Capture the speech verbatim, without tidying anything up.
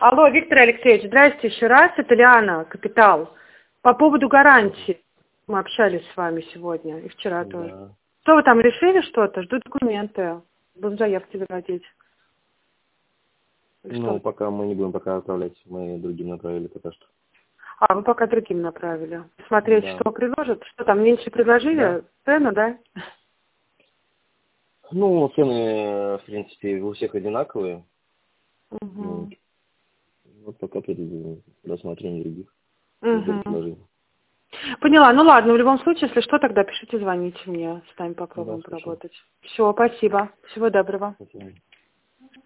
Алло, Виктор Алексеевич, здрасте еще раз. Это Лиана, Капитал. По поводу гарантии. Мы общались с вами сегодня и вчера Да. тоже. Что вы там решили что-то? Жду документы. Будем заявки заводить. И Ну, что? пока мы не будем пока отправлять, мы другим направили пока что. А, вы пока другим направили. Смотреть, Да. что предложат. Что там, меньше предложили? Да. Цену, да? Ну, цены, в принципе, у всех одинаковые. Ну, Угу. вот пока при рассмотрении других Угу. предложений. Поняла. Ну ладно, в любом случае, если что, тогда пишите, звоните мне. С нами Да, попробуем слушаю. поработать. Все, спасибо. Всего доброго. Спасибо.